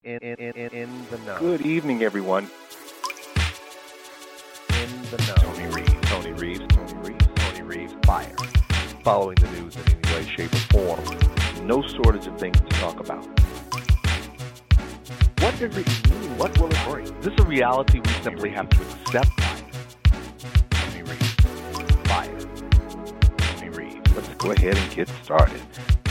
In the know. Good evening, everyone. In the know. Tony Reeves, fire. Following the news in any way, shape, or form. No shortage of things to talk about. What does it mean? What will it bring? This is a reality we simply have to accept. Tony Reeves, fire. Tony Reeves. Let's go ahead and get started.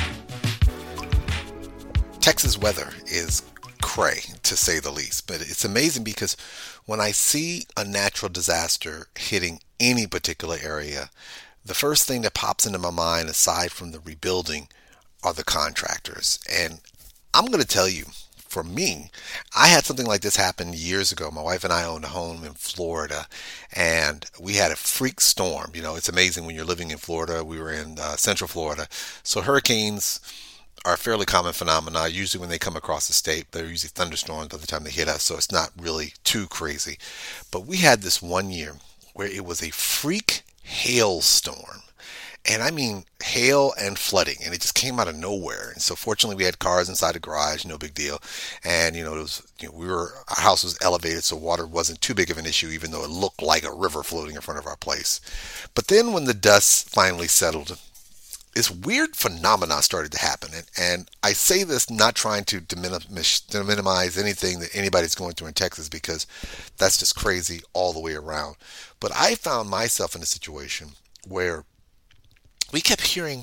Texas weather is cray, to say the least, but it's amazing because when I see a natural disaster hitting any particular area, the first thing that pops into my mind, aside from the rebuilding, are the contractors. And I'm going to tell you, for me, I had something like this happen years ago. My wife and I owned a home in Florida, and we had a freak storm. You know, it's amazing when you're living in Florida. We were in Central Florida, so hurricanes are a fairly common phenomena. Usually when they come across the state, they're usually thunderstorms by the time they hit us, so it's not really too crazy. But we had this one year where it was a freak hailstorm. And I mean hail and flooding, and it just came out of nowhere. And so fortunately we had cars inside the garage, no big deal. And it was, our house was elevated, so water wasn't too big of an issue, even though it looked like a river floating in front of our place. But then when the dust finally settled, this weird phenomena started to happen. And I say this not trying to minimize anything that anybody's going through in Texas, because that's just crazy all the way around. But I found myself in a situation where we kept hearing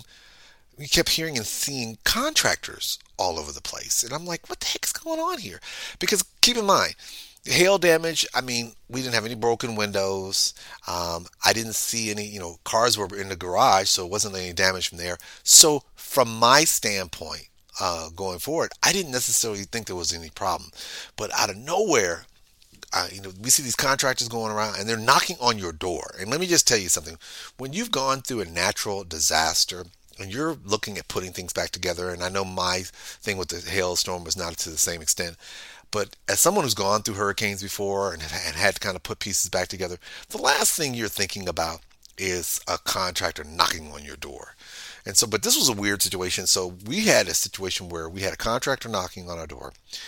and seeing contractors all over the place. And I'm like, what the heck is going on here? Because keep in mind, hail damage, I mean, we didn't have any broken windows. I didn't see any, cars were in the garage, so it wasn't any damage from there. So from my standpoint, going forward, I didn't necessarily think there was any problem. But out of nowhere, we see these contractors going around and they're knocking on your door. And let me just tell you something. When you've gone through a natural disaster and you're looking at putting things back together, and I know my thing with the hailstorm was not to the same extent, but as someone who's gone through hurricanes before and had to kind of put pieces back together, the last thing you're thinking about is a contractor knocking on your door. And so, but this was a weird situation. So we had a situation where we had a contractor knocking on our door,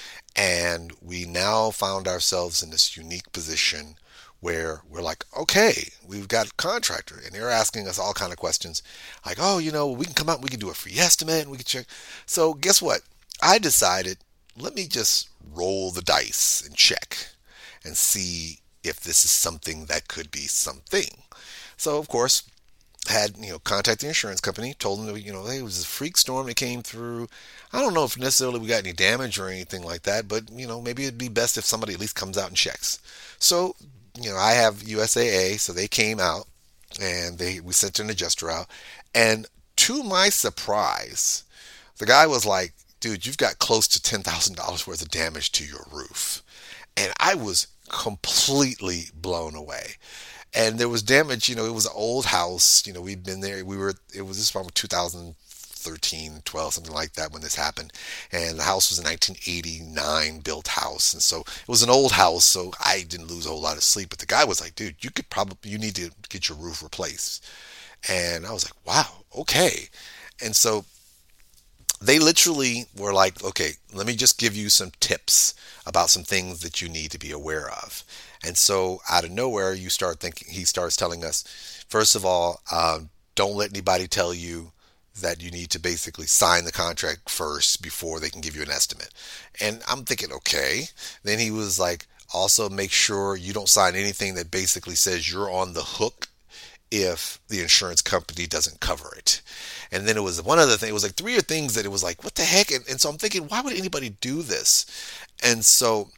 and we now found ourselves in this unique position where we're like, okay, we've got a contractor, and they're asking us all kind of questions like, oh, we can come out and we can do a free estimate and we can check. So guess what? I decided, let me just roll the dice and check and see if this is something that could be something. So of course, had contacted the insurance company, told them that hey, it was a freak storm that came through. I don't know if necessarily we got any damage or anything like that, but maybe it'd be best if somebody at least comes out and checks. So I have USAA, so they came out and we sent an adjuster out, and to my surprise, the guy was like, dude, you've got close to $10,000 worth of damage to your roof. And I was completely blown away. And there was damage, it was an old house, we'd been there, it was this from 2013, 12, something like that when this happened. And the house was a 1989 built house. And so it was an old house, so I didn't lose a whole lot of sleep. But the guy was like, dude, you need to get your roof replaced. And I was like, wow, okay. And so they literally were like, okay, let me just give you some tips about some things that you need to be aware of. And so out of nowhere, he starts telling us, first of all, don't let anybody tell you that you need to basically sign the contract first before they can give you an estimate. And I'm thinking, okay. Then he was like, also make sure you don't sign anything that basically says you're on the hook if the insurance company doesn't cover it. And then it was one other thing. It was like three things that it was like, what the heck? And so I'm thinking, why would anybody do this? And so,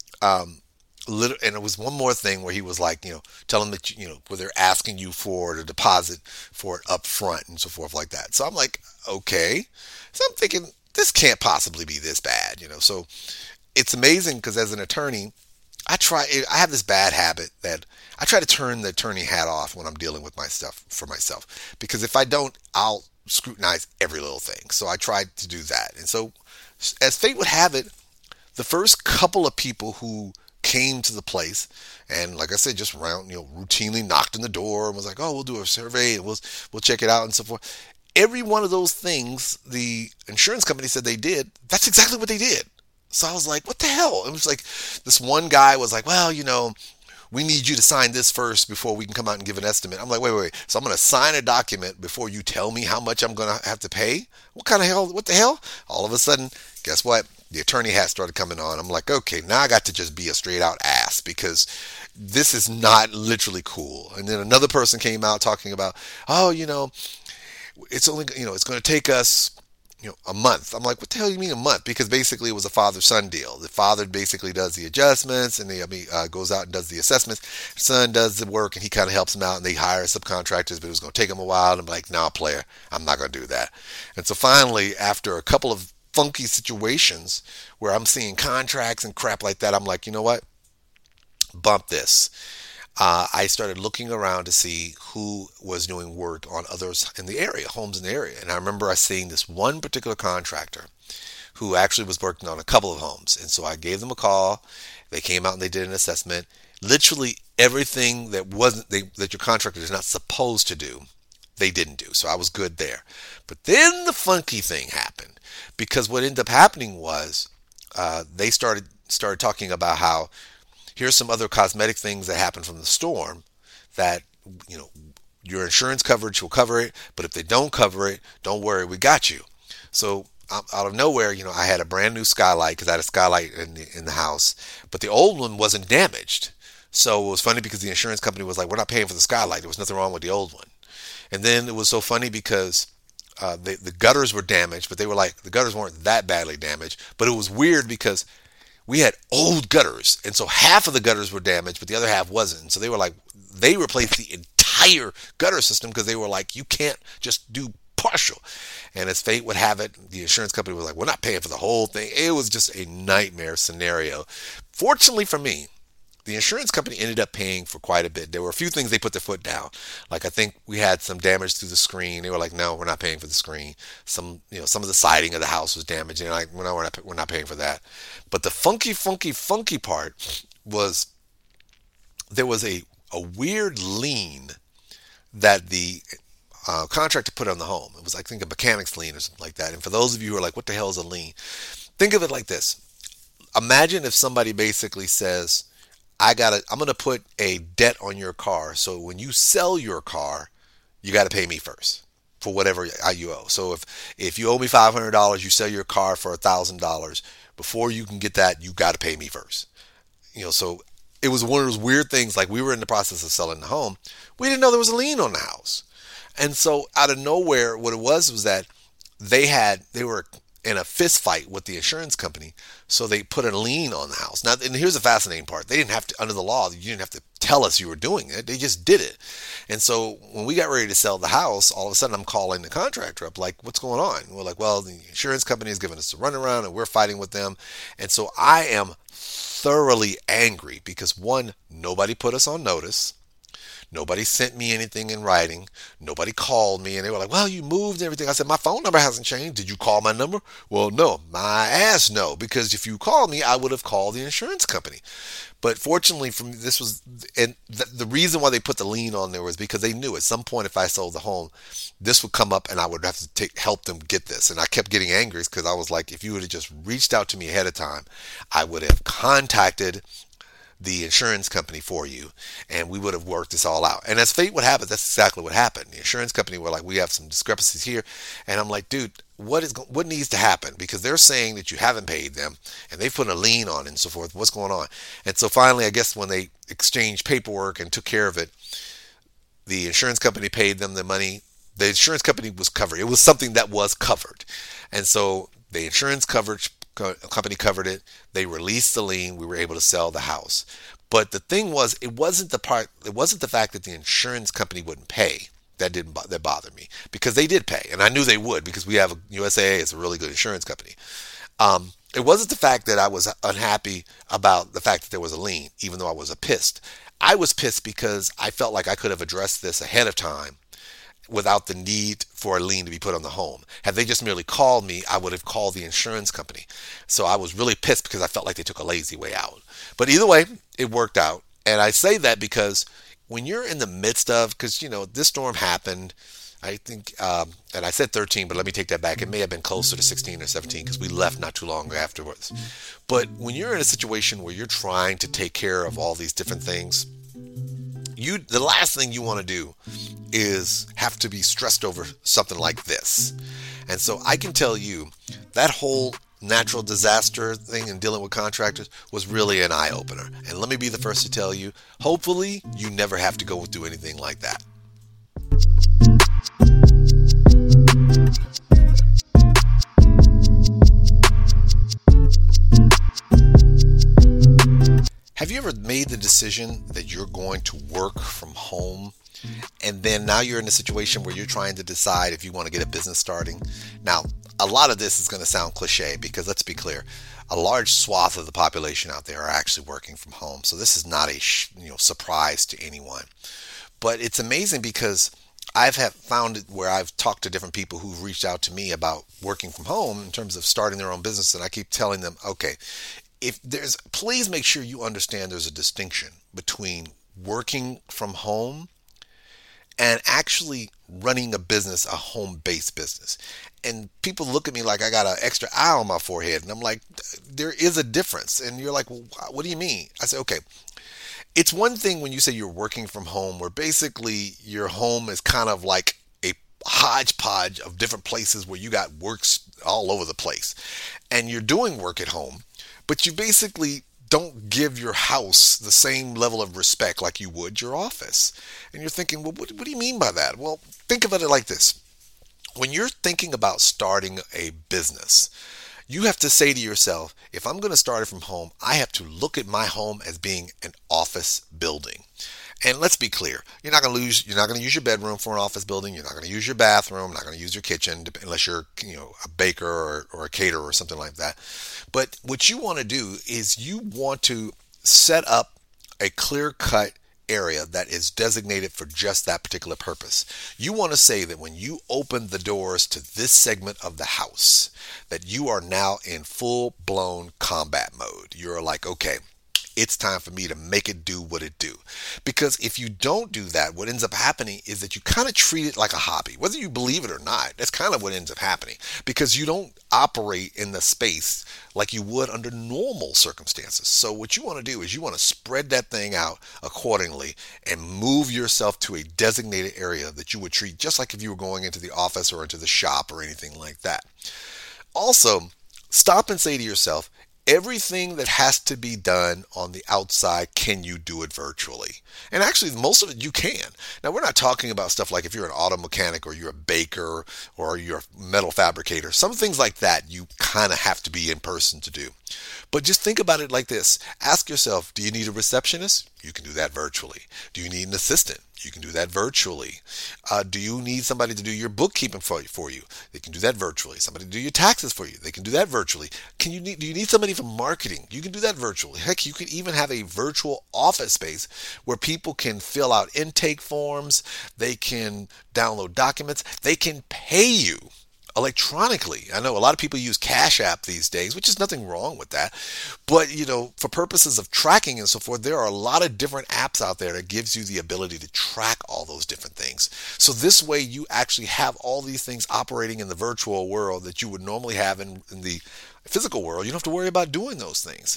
and it was one more thing where he was like, tell them that, where they're asking you for the deposit for it up front and so forth like that. So I'm like, okay. So I'm thinking, this can't possibly be this bad, So it's amazing because as an attorney, I have this bad habit that I try to turn the attorney hat off when I'm dealing with my stuff for myself. Because if I don't, I'll scrutinize every little thing. So I tried to do that. And so as fate would have it, the first couple of people who came to the place and, like I said, just routinely knocked on the door and was like, oh, we'll do a survey and we'll check it out and so forth. Every one of those things the insurance company said they did, that's exactly what they did. So I was like, what the hell? It was like this one guy was like, well, we need you to sign this first before we can come out and give an estimate. I'm like, wait. So I'm going to sign a document before you tell me how much I'm going to have to pay? What the hell? All of a sudden, guess what? The attorney hat started coming on. I'm like, okay, now I got to just be a straight out ass because this is not literally cool. And then another person came out talking about, oh, it's only, it's going to take us a month. I'm like, what the hell do you mean a month? Because basically it was a father-son deal. The father basically does the adjustments and goes out and does the assessments. Son does the work and he kind of helps him out and they hire subcontractors, but it was going to take him a while. And I'm like, nah, player, I'm not going to do that. And so finally, after a couple of funky situations where I'm seeing contracts and crap like that, I'm like, you know what? Bump this. I started looking around to see who was doing work on others in the area, homes in the area. And I remember seeing this one particular contractor who actually was working on a couple of homes. And so I gave them a call. They came out and they did an assessment. Literally everything that your contractor is not supposed to do, they didn't do. So I was good there. But then the funky thing happened because what ended up happening was they started talking about how here's some other cosmetic things that happened from the storm that, your insurance coverage will cover it. But if they don't cover it, don't worry, we got you. So out of nowhere, I had a brand new skylight because I had a skylight in the house, but the old one wasn't damaged. So it was funny because the insurance company was like, we're not paying for the skylight. There was nothing wrong with the old one. And then it was so funny because the gutters were damaged, but they were like, the gutters weren't that badly damaged. But it was weird because we had old gutters, and so half of the gutters were damaged, but the other half wasn't. And so they were like, they replaced the entire gutter system because they were like, you can't just do partial. And as fate would have it, the insurance company was like, we're not paying for the whole thing. It was just a nightmare scenario. Fortunately for me, the insurance company ended up paying for quite a bit. There were a few things they put their foot down. Like I think we had some damage through the screen. They were like, no, we're not paying for the screen. Some of the siding of the house was damaged. And they're like, no, we're not paying for that. But the funky part was there was a weird lien that the contractor put on the home. It was, I think, a mechanic's lien or something like that. And for those of you who are like, what the hell is a lien? Think of it like this. Imagine if somebody basically says, I'm going to put a debt on your car. So when you sell your car, you got to pay me first for whatever you owe. So if you owe me $500, you sell your car for $1,000. Before you can get that, you got to pay me first. So it was one of those weird things. Like we were in the process of selling the home. We didn't know there was a lien on the house. And so out of nowhere, what it was that they were in a fist fight with the insurance company. So they put a lien on the house. Now, and here's the fascinating part. They didn't have to, under the law, you didn't have to tell us you were doing it. They just did it. And so when we got ready to sell the house, all of a sudden I'm calling the contractor up, like, what's going on? And we're like, well, the insurance company is giving us a runaround and we're fighting with them. And so I am thoroughly angry because one, nobody put us on notice. Nobody sent me anything in writing. Nobody called me. And they were like, well, you moved and everything. I said, my phone number hasn't changed. Did you call my number? Well, no. My ass, no. Because if you called me, I would have called the insurance company. But fortunately, the reason why they put the lien on there was because they knew at some point if I sold the home, this would come up and I would have to help them get this. And I kept getting angry because I was like, if you would have just reached out to me ahead of time, I would have contacted the insurance company for you, and we would have worked this all out. And as fate would have it, that's exactly what happened. The insurance company were like, we have some discrepancies here. And I'm like, dude, what needs to happen? Because they're saying that you haven't paid them, and they've put a lien on it and so forth. What's going on? And so finally, I guess when they exchanged paperwork and took care of it, the insurance company paid them the money. The insurance company was covered. It was something that was covered. And so the insurance company covered it. They released the lien. We were able to sell the house. But the thing was, it wasn't the fact that the insurance company wouldn't pay that bothered me, because they did pay, and I knew they would because we have USAA is a really good insurance company. It wasn't the fact that I was unhappy about the fact that there was a lien, even though I was pissed. I was pissed because I felt like I could have addressed this ahead of time without the need for a lien to be put on the home. Had they just merely called me, I would have called the insurance company. So I was really pissed because I felt like they took a lazy way out. But either way, it worked out. And I say that because when you're in the midst of, because, this storm happened, I think, and I said 13, but let me take that back. It may have been closer to 16 or 17 because we left not too long afterwards. But when you're in a situation where you're trying to take care of all these different things, the last thing you want to do is have to be stressed over something like this. And so I can tell you that whole natural disaster thing and dealing with contractors was really an eye-opener. And let me be the first to tell you, hopefully you never have to go through anything like that. Have you ever made the decision that you're going to work from home, and then now you're in a situation where you're trying to decide if you want to get a business starting? Now, a lot of this is going to sound cliche because let's be clear, a large swath of the population out there are actually working from home. So this is not a surprise to anyone. But it's amazing because I've found it where I've talked to different people who've reached out to me about working from home in terms of starting their own business, and I keep telling them, okay, please make sure you understand there's a distinction between working from home and actually running a business, a home-based business. And people look at me like I got an extra eye on my forehead, and I'm like, there is a difference. And you're like, well, what do you mean? I say, okay, it's one thing when you say you're working from home, where basically your home is kind of like a hodgepodge of different places where you got works all over the place, and you're doing work at home, but you basically don't give your house the same level of respect like you would your office. And you're thinking, well, what do you mean by that? Well, think about it like this. When you're thinking about starting a business, you have to say to yourself, if I'm going to start it from home, I have to look at my home as being an office building. And let's be clear, you're not going to use your bedroom for an office building. You're not going to use your bathroom, not going to use your kitchen, unless you're, a baker or a caterer or something like that. But what you want to do is you want to set up a clear-cut area that is designated for just that particular purpose. You want to say that when you open the doors to this segment of the house, that you are now in full-blown combat mode. You're like, okay, it's time for me to make it do what it do. Because if you don't do that, what ends up happening is that you kind of treat it like a hobby. Whether you believe it or not, that's kind of what ends up happening. Because you don't operate in the space like you would under normal circumstances. So what you want to do is you want to spread that thing out accordingly and move yourself to a designated area that you would treat just like if you were going into the office or into the shop or anything like that. Also, stop and say to yourself, everything that has to be done on the outside, can you do it virtually? And actually, most of it you can. Now, we're not talking about stuff like if you're an auto mechanic or you're a baker or you're a metal fabricator. Some things like that you kind of have to be in person to do. But just think about it like this. Ask yourself, do you need a receptionist? You can do that virtually. Do you need an assistant? You can do that virtually. Do you need somebody to do your bookkeeping for you? They can do that virtually. Somebody to do your taxes for you. They can do that virtually. Do you need somebody for marketing? You can do that virtually. Heck, you could even have a virtual office space where people can fill out intake forms. They can download documents. They can pay you electronically. I know a lot of people use Cash App these days, which is nothing wrong with that. But, for purposes of tracking and so forth, there are a lot of different apps out there that gives you the ability to track all those different things. So this way you actually have all these things operating in the virtual world that you would normally have in the physical world. You don't have to worry about doing those things.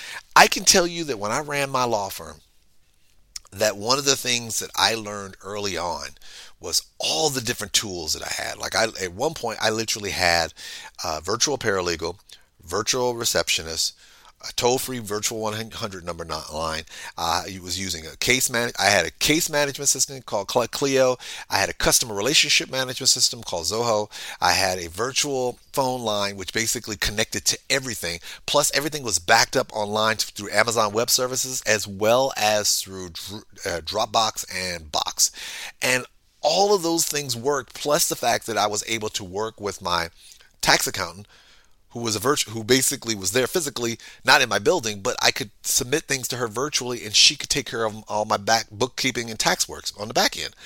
I can tell you that when I ran my law firm, that one of the things that I learned early on was all the different tools that I had. At one point, I literally had a virtual paralegal, virtual receptionist, a toll-free virtual 100 number line. I was using I had a case management system called Clio. I had a customer relationship management system called Zoho. I had a virtual phone line which basically connected to everything. Plus, everything was backed up online through Amazon Web Services as well as through Dropbox and Box. And all of those things worked, plus the fact that I was able to work with my tax accountant, who basically was there physically, not in my building, but I could submit things to her virtually, and she could take care of all my bookkeeping and tax works on the back end.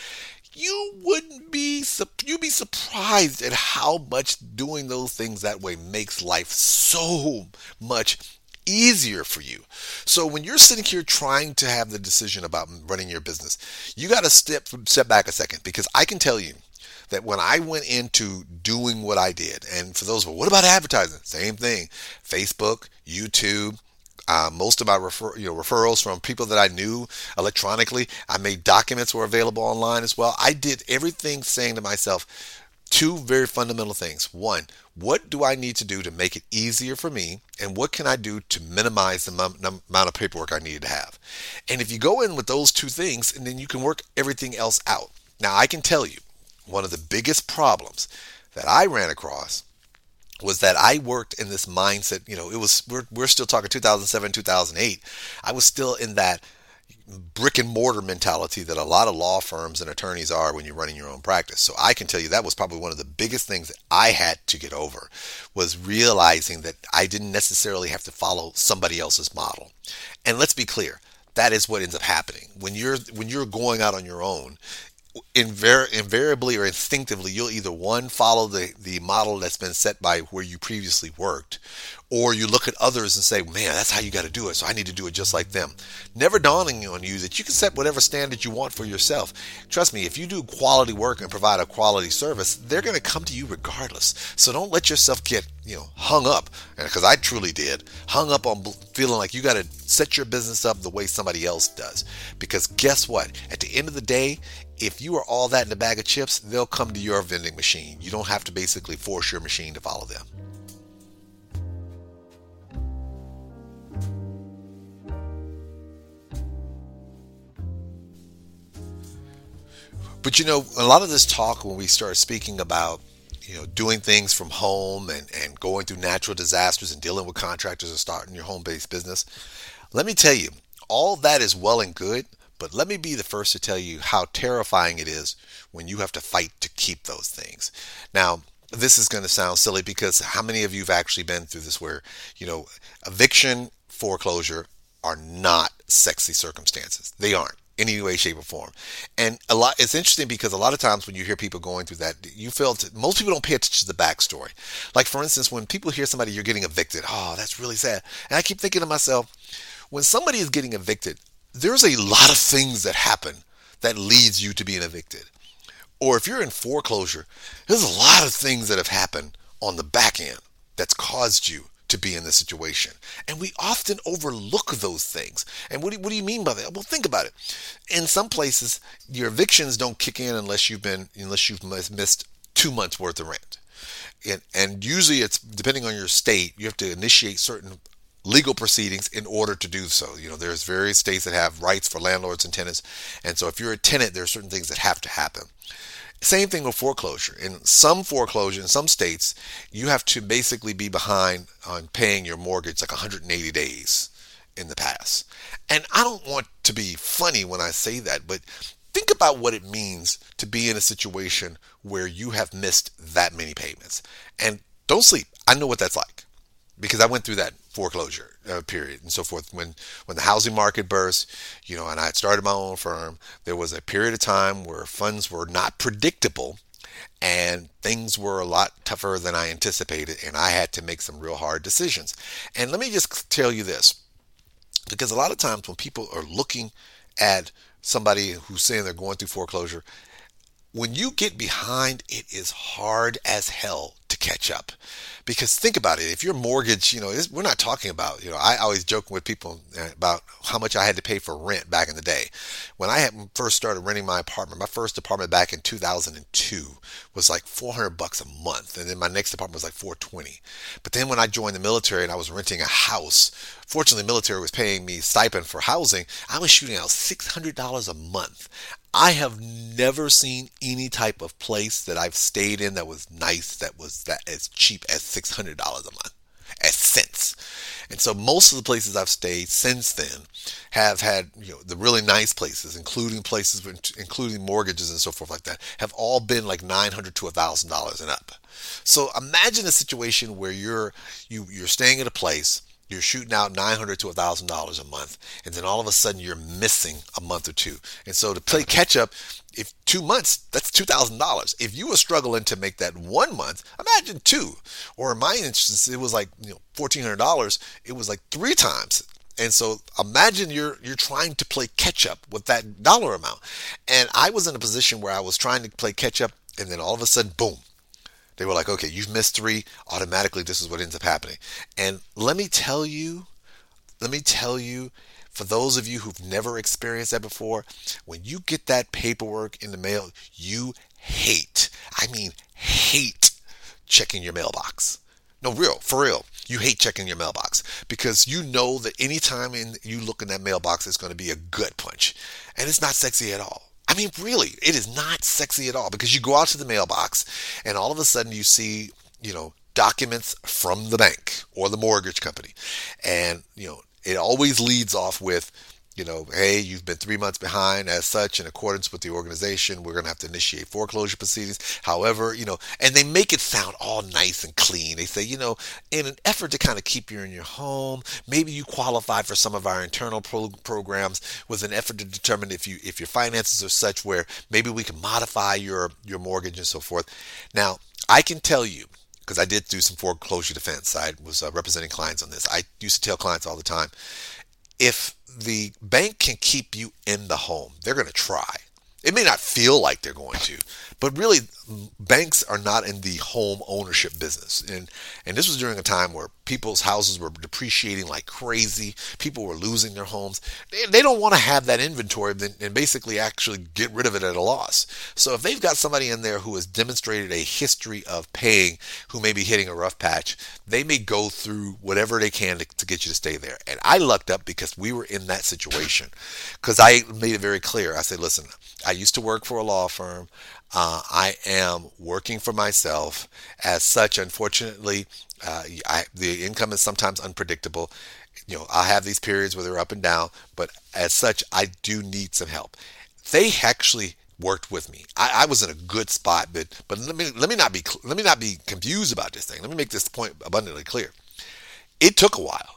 You'd be surprised at how much doing those things that way makes life so much easier for you. So when you're sitting here trying to have the decision about running your business, you got to step back a second, because I can tell you that when I went into doing what I did, and for those, well, what about advertising? Same thing. Facebook, YouTube, most of my referrals from people that I knew electronically. I made documents were available online as well. I did everything saying to myself, two very fundamental things. One, what do I need to do to make it easier for me? And what can I do to minimize the amount of paperwork I needed to have? And if you go in with those two things, and then you can work everything else out. Now, I can tell you, one of the biggest problems that I ran across was that I worked in this mindset. We're still talking 2007, 2008. I was still in that brick and mortar mentality that a lot of law firms and attorneys are when you're running your own practice. So I can tell you that was probably one of the biggest things that I had to get over, was realizing that I didn't necessarily have to follow somebody else's model. And let's be clear, that is what ends up happening when you're going out on your own. Invariably or instinctively, you'll either one, follow the model that's been set by where you previously worked, or you look at others and say, man, that's how you got to do it, so I need to do it just like them. Never dawning on you that you can set whatever standard you want for yourself. Trust me, if you do quality work and provide a quality service, they're going to come to you regardless. So don't let yourself get hung up, because I truly did, hung up on feeling like you got to set your business up the way somebody else does. Because guess what? At the end of the day, if you are all that in a bag of chips, they'll come to your vending machine. You don't have to basically force your machine to follow them. But a lot of this talk, when we start speaking about doing things from home and going through natural disasters and dealing with contractors and starting your home-based business, let me tell you, all that is well and good. But let me be the first to tell you how terrifying it is when you have to fight to keep those things. Now, this is going to sound silly, because how many of you have actually been through this where, eviction, foreclosure are not sexy circumstances. They aren't in any way, shape, or form. And it's interesting because a lot of times when you hear people going through that, most people don't pay attention to the backstory. Like, for instance, when people hear somebody, you're getting evicted, oh, that's really sad. And I keep thinking to myself, when somebody is getting evicted, there's a lot of things that happen that leads you to being evicted. Or if you're in foreclosure, there's a lot of things that have happened on the back end that's caused you to be in this situation. And we often overlook those things. And what do you mean by that? Well, think about it. In some places, your evictions don't kick in unless you've missed 2 months worth of rent. And usually it's, depending on your state, you have to initiate certain legal proceedings in order to do so. There's various states that have rights for landlords and tenants. And so if you're a tenant, there are certain things that have to happen. Same thing with foreclosure. In some foreclosure, in some states, you have to basically be behind on paying your mortgage like 180 days in the past. And I don't want to be funny when I say that, but think about what it means to be in a situation where you have missed that many payments. And don't sleep. I know what that's like, because I went through that foreclosure period and so forth. When the housing market burst, and I had started my own firm, there was a period of time where funds were not predictable and things were a lot tougher than I anticipated, and I had to make some real hard decisions. And let me just tell you this, because a lot of times when people are looking at somebody who's saying they're going through foreclosure, when you get behind, it is hard as hell to catch up. Because think about it, if your mortgage, we're not talking about, I always joke with people about how much I had to pay for rent back in the day. When I had first started renting my apartment, my first apartment back in 2002 was like $400 a month. And then my next apartment was like $420. But then when I joined the military and I was renting a house, fortunately the military was paying me stipend for housing, I was shooting out $600 a month. I have never seen any type of place that I've stayed in that was nice, that was that as cheap as $600 a month, as cents. And so most of the places I've stayed since then have had, the really nice places, including mortgages and so forth like that, have all been like $900 to $1,000 and up. So imagine a situation where you're staying at a place, you're shooting out $900 to $1,000 a month, and then all of a sudden you're missing a month or two. And so to play catch up, if 2 months, that's $2,000. If you were struggling to make that 1 month, imagine two. Or in my instance, it was like $1,400. It was like 3 times. And so imagine you're trying to play catch up with that dollar amount. And I was in a position where I was trying to play catch up and then all of a sudden, boom, they were like, okay, you've missed 3. Automatically, this is what ends up happening. And let me tell you, for those of you who've never experienced that before, when you get that paperwork in the mail, you I mean hate checking your mailbox. No, for real. You hate checking your mailbox because you know that anytime you look in that mailbox, it's going to be a gut punch. And it's not sexy at all. I mean, really, it is not sexy at all because you go out to the mailbox and all of a sudden you see, documents from the bank or the mortgage company. And, it always leads off with, hey, you've been 3 months behind. As such, in accordance with the organization, we're going to have to initiate foreclosure proceedings. However, and they make it sound all nice and clean. They say, in an effort to kind of keep you in your home, maybe you qualify for some of our internal programs with an effort to determine if your finances are such where maybe we can modify your mortgage and so forth. Now, I can tell you, because I did do some foreclosure defense. I was representing clients on this. I used to tell clients all the time, if the bank can keep you in the home, they're going to try. It may not feel like they're going to, but really banks are not in the home ownership business. And this was during a time where people's houses were depreciating like crazy. People were losing their homes. They don't want to have that inventory and basically actually get rid of it at a loss. So if they've got somebody in there who has demonstrated a history of paying, who may be hitting a rough patch, they may go through whatever they can to get you to stay there. And I lucked up because we were in that situation, because I made it very clear. I said, listen, I used to work for a law firm. I am working for myself. As such, unfortunately, the income is sometimes unpredictable. I have these periods where they're up and down, but as such, I do need some help. They actually worked with me. I was in a good spot, but let me not be confused about this thing. Let me make this point abundantly clear. It took a while.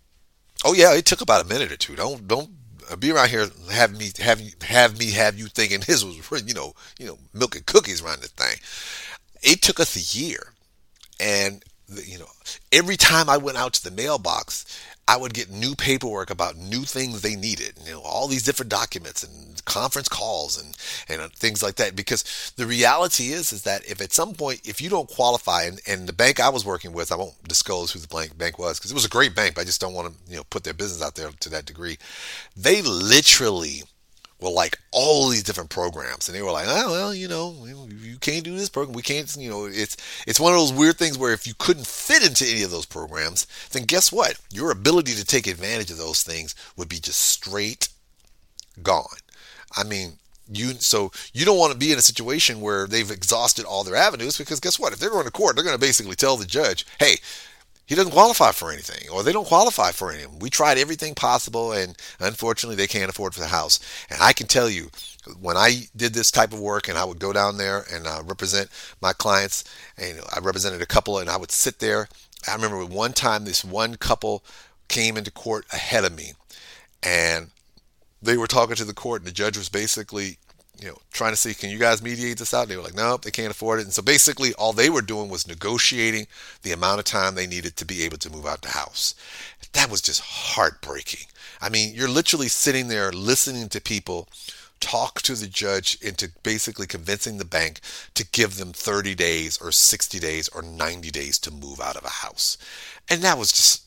Oh yeah, it took about a minute or two. Don't be around here have me have you thinking this was milk and cookies around this thing. It took us a year, and every time I went out to the mailbox, I would get new paperwork about new things they needed, all these different documents and conference calls and things like that. Because the reality is that if at some point, if you don't qualify, and the bank I was working with, I won't disclose who the bank was because it was a great bank, but I just don't want to, put their business out there to that degree. They literally were like all these different programs, and they were like, oh, well, you can't do this program. We can't, it's one of those weird things where if you couldn't fit into any of those programs, then guess what? Your ability to take advantage of those things would be just straight gone. I mean, you don't want to be in a situation where they've exhausted all their avenues, because guess what? If they're going to court, they're going to basically tell the judge, hey, he doesn't qualify for anything, or they don't qualify for anything. We tried everything possible, and unfortunately, they can't afford for the house. And I can tell you, when I did this type of work, and I would go down there and represent my clients, and I represented a couple, and I would sit there. I remember one time, this one couple came into court ahead of me, and they were talking to the court, and the judge was basically trying to see, can you guys mediate this out? They were like, nope, they can't afford it. And so basically all they were doing was negotiating the amount of time they needed to be able to move out the house. That was just heartbreaking. I mean, you're literally sitting there listening to people talk to the judge into basically convincing the bank to give them 30 days or 60 days or 90 days to move out of a house. And that was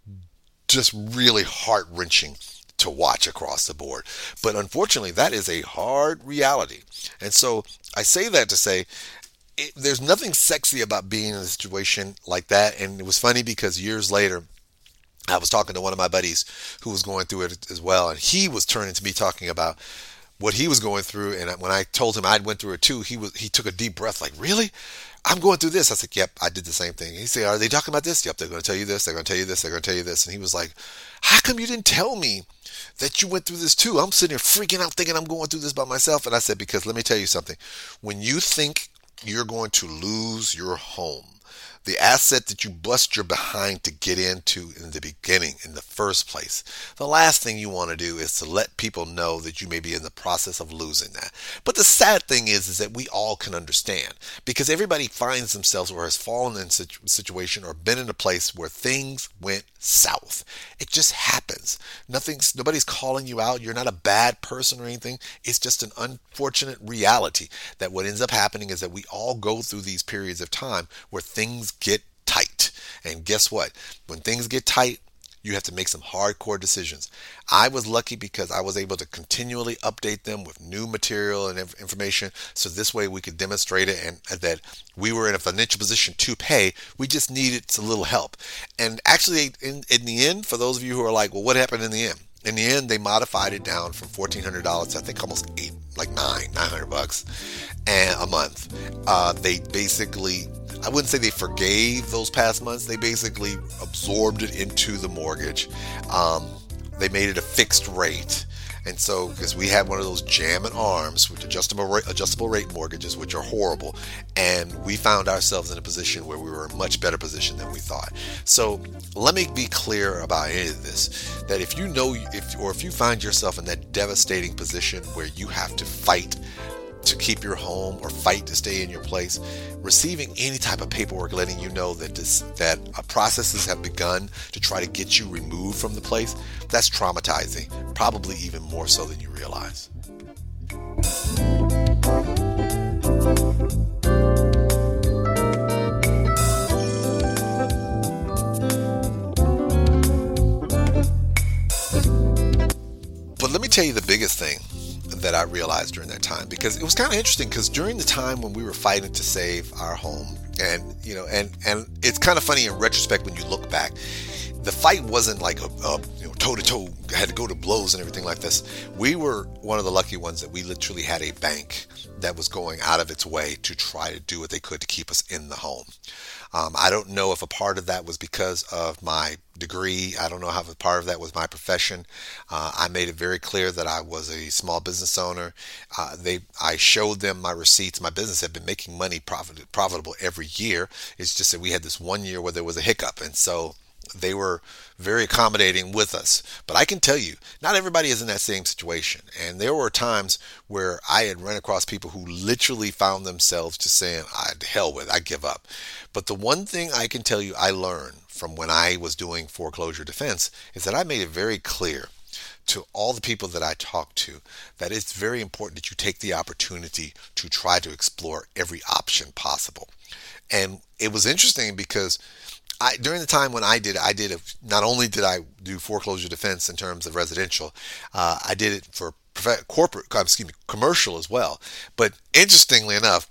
just really heart-wrenching to watch across the board. But unfortunately, that is a hard reality. And so I say that to say, there's nothing sexy about being in a situation like that. And it was funny because years later, I was talking to one of my buddies who was going through it as well. And he was turning to me talking about what he was going through. And when I told him I went through it too, he took a deep breath like, really? I'm going through this. I said, yep, I did the same thing. He said, are they talking about this? Yep, they're going to tell you this. They're going to tell you this. They're going to tell you this. And he was like, how come you didn't tell me that you went through this too? I'm sitting here freaking out thinking I'm going through this by myself. And I said, because let me tell you something. When you think you're going to lose your home, the asset that you bust your behind to get into in the beginning, in the first place. The last thing you want to do is to let people know that you may be in the process of losing that. But the sad thing is that we all can understand, because everybody finds themselves or has fallen in a situation or been in a place where things went south. It just happens. Nobody's calling you out. You're not a bad person or anything. It's just an unfortunate reality that what ends up happening is that we all go through these periods of time where things get tight. And guess what? When things get tight, you have to make some hardcore decisions. I was lucky because I was able to continually update them with new material and information, so this way we could demonstrate it and that we were in a financial position to pay. We just needed a little help. And actually, in the end, for those of you who are like, well, what happened in the end? In the end, they modified it down from $1,400 to I think almost $900 and a month. They basically, I wouldn't say they forgave those past months. They basically absorbed it into the mortgage. They made it a fixed rate. And so, because we had one of those jam and arms with adjustable rate mortgages, which are horrible, and we found ourselves in a position where we were in a much better position than we thought. So let me be clear about any of this, that if you find yourself in that devastating position where you have to fight to keep your home or fight to stay in your place, receiving any type of paperwork letting you know that processes have begun to try to get you removed from the place, that's traumatizing, probably even more so than you realize. But let me tell you the biggest thing that I realized during that time, because it was kind of interesting, because during the time when we were fighting to save our home, and it's kind of funny in retrospect when you look back, the fight wasn't like a toe to toe, had to go to blows and everything like this. We were one of the lucky ones that we literally had a bank that was going out of its way to try to do what they could to keep us in the home. I don't know if a part of that was because of my degree. I don't know how a part of that was my profession. I made it very clear that I was a small business owner. I showed them my receipts. My business had been making money profitable every year. It's just that we had this one year where there was a hiccup. And so they were very accommodating with us. But I can tell you, not everybody is in that same situation. And there were times where I had run across people who literally found themselves just saying, hell with it, I give up. But the one thing I can tell you I learned from when I was doing foreclosure defense is that I made it very clear to all the people that I talked to that it's very important that you take the opportunity to try to explore every option possible. And it was interesting because during the time when not only did I do foreclosure defense in terms of residential, I did it for commercial as well. But interestingly enough,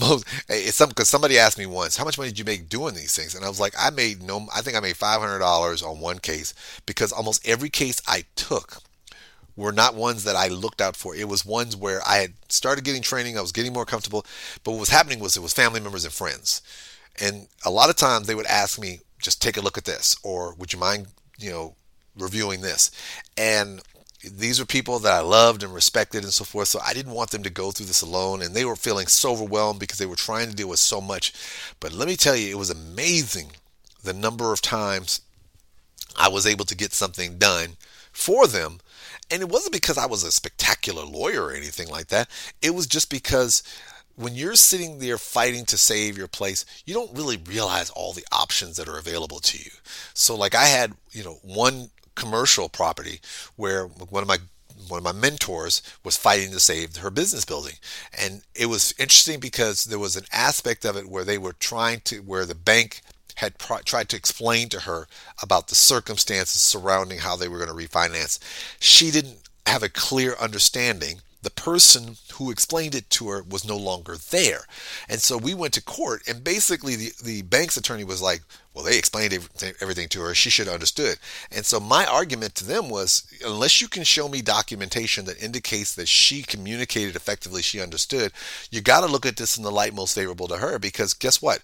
because somebody asked me once, how much money did you make doing these things? And I was like, I think I made $500 on one case, because almost every case I took were not ones that I looked out for. It was ones where I had started getting training, I was getting more comfortable, but what was happening was it was family members and friends. And a lot of times they would ask me, just take a look at this, or would you mind, reviewing this? And these were people that I loved and respected and so forth. So I didn't want them to go through this alone. And they were feeling so overwhelmed because they were trying to deal with so much. But let me tell you, it was amazing the number of times I was able to get something done for them. And it wasn't because I was a spectacular lawyer or anything like that. It was just because when you're sitting there fighting to save your place, you don't really realize all the options that are available to you. So like I had, one commercial property where one of my mentors was fighting to save her business building. And it was interesting because there was an aspect of it where where the bank had tried to explain to her about the circumstances surrounding how they were going to refinance. She didn't have a clear understanding. The person who explained it to her was no longer there. And so we went to court, and basically the bank's attorney was like, well, they explained everything to her. She should have understood. And so my argument to them was, unless you can show me documentation that indicates that she communicated effectively, she understood, you got to look at this in the light most favorable to her, because guess what?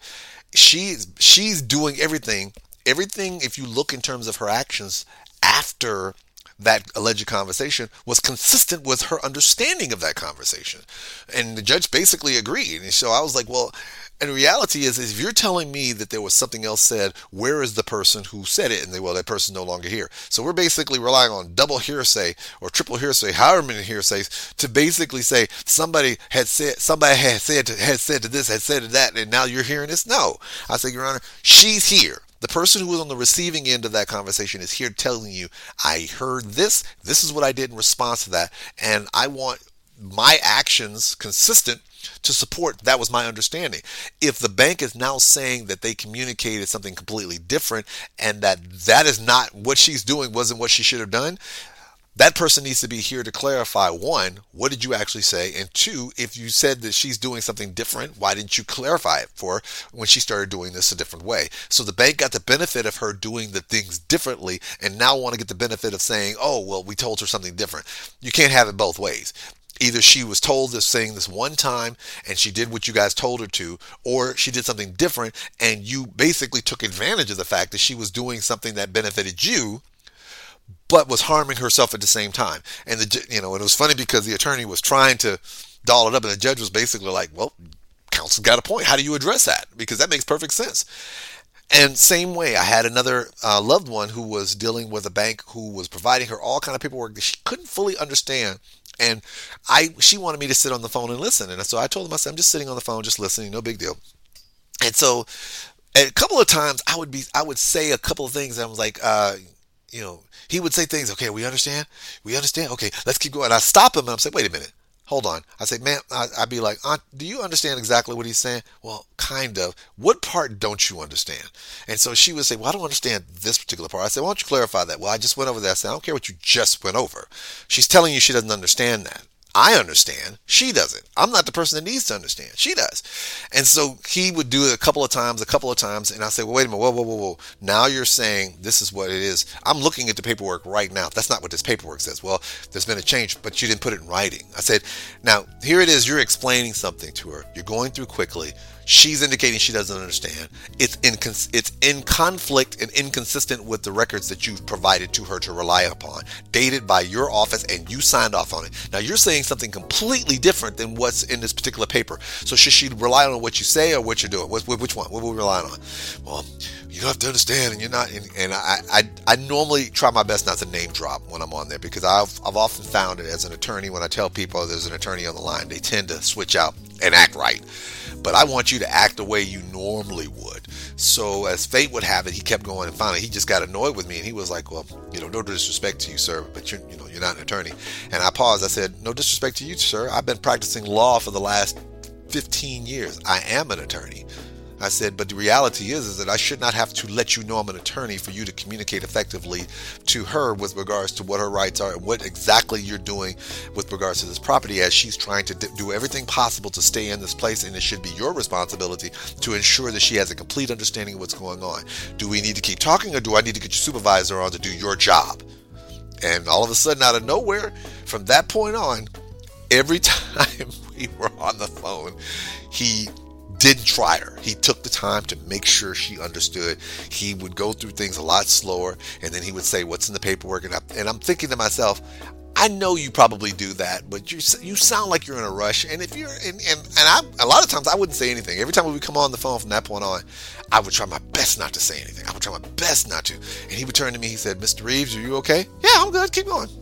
She's doing everything. Everything, if you look in terms of her actions after that alleged conversation, was consistent with her understanding of that conversation. And the judge basically agreed. And so I was like, well, And the reality is if you're telling me that there was something else said, where is the person who said it? And that person's no longer here. So we're basically relying on double hearsay or triple hearsay, however many hearsays, to basically say somebody had said to this, had said to that, and now you're hearing this. No, I say, Your Honor, she's here. The person who was on the receiving end of that conversation is here telling you, I heard this. This is what I did in response to that, and I want my actions consistent to support that was my understanding. If the bank is now saying that they communicated something completely different and that is not what she's doing, wasn't what she should have done, that person needs to be here to clarify, one, what did you actually say? And two, if you said that she's doing something different, why didn't you clarify it for her when she started doing this a different way? So the bank got the benefit of her doing the things differently and now want to get the benefit of saying, oh, well, we told her something different. You can't have it both ways. Either she was told this saying this one time and she did what you guys told her to, or she did something different and you basically took advantage of the fact that she was doing something that benefited you but was harming herself at the same time. And it was funny because the attorney was trying to doll it up and the judge was basically like, well, counsel's got a point. How do you address that? Because that makes perfect sense. And same way, I had another loved one who was dealing with a bank who was providing her all kind of paperwork that she couldn't fully understand. And she wanted me to sit on the phone and listen. And so I told him, I said, I'm just sitting on the phone, just listening, no big deal. And so a couple of times I would say a couple of things and I was like, he would say things, okay, we understand? Okay, let's keep going. And I stop him and I'm saying, wait a minute, hold on. I say, ma'am, I'd be like, Aunt, do you understand exactly what he's saying? Well, kind of. What part don't you understand? And so she would say, well, I don't understand this particular part. I said, why don't you clarify that? Well, I just went over that. I said, I don't care what you just went over. She's telling you she doesn't understand that. I understand. She doesn't. I'm not the person that needs to understand. She does. And so he would do it a couple of times. And I say, well, wait a minute. Whoa. Now you're saying this is what it is. I'm looking at the paperwork right now. That's not what this paperwork says. Well, there's been a change, but you didn't put it in writing. I said, now here it is. You're explaining something to her. You're going through quickly. She's indicating she doesn't understand. It's in conflict and inconsistent with the records that you've provided to her to rely upon, dated by your office, and you signed off on it. Now you're saying something completely different than what's in this particular paper. So should she rely on what you say or what you're doing? Which one? What are we relying on? Well, you have to understand, and you're not. And I normally try my best not to name drop when I'm on there because I've often found it as an attorney when I tell people there's an attorney on the line, they tend to switch out and act right. But I want you to act the way you normally would. So as fate would have it, he kept going, and finally he just got annoyed with me, and he was like, well, no disrespect to you, sir, but you're not an attorney. And I paused. I said, no disrespect to you, sir. I've been practicing law for the last 15 years. I am an attorney. I said, but the reality is that I should not have to let you know I'm an attorney for you to communicate effectively to her with regards to what her rights are and what exactly you're doing with regards to this property, as she's trying to do everything possible to stay in this place, and it should be your responsibility to ensure that she has a complete understanding of what's going on. Do we need to keep talking, or do I need to get your supervisor on to do your job? And all of a sudden, out of nowhere, from that point on, every time we were on the phone, he didn't try her. He took the time to make sure she understood. He would go through things a lot slower, and then he would say, what's in the paperwork? And I'm thinking to myself, I know you probably do that, but you sound like you're in a rush. And if you're a lot of times I wouldn't say anything. Every time we would come on the phone from that point on, I would try my best not to say anything. I would try my best not to. And he would turn to me. He said, Mr. Reeves, are you okay? Yeah, I'm good. Keep going.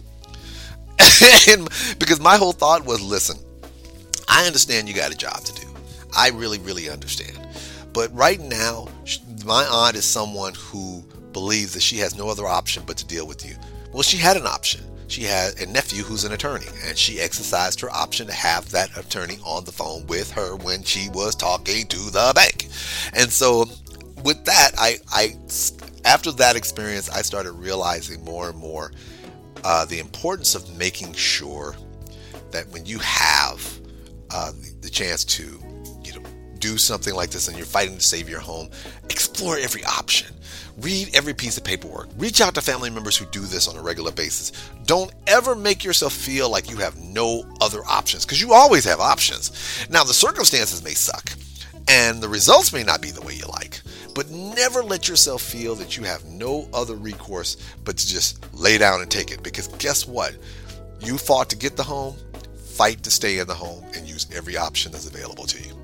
And because my whole thought was, listen, I understand you got a job to do. I really, really understand. But right now, my aunt is someone who believes that she has no other option but to deal with you. Well, she had an option. She had a nephew who's an attorney, and she exercised her option to have that attorney on the phone with her when she was talking to the bank. And so with that, I after that experience, I started realizing more and more the importance of making sure that when you have the chance to do something like this and you're fighting to save your home, explore every option. Read every piece of paperwork. Reach out to family members who do this on a regular basis. Don't ever make yourself feel like you have no other options, because you always have options. Now, the circumstances may suck and the results may not be the way you like, but never let yourself feel that you have no other recourse but to just lay down and take it, because guess what? You fought to get the home, fight to stay in the home, and use every option that's available to you.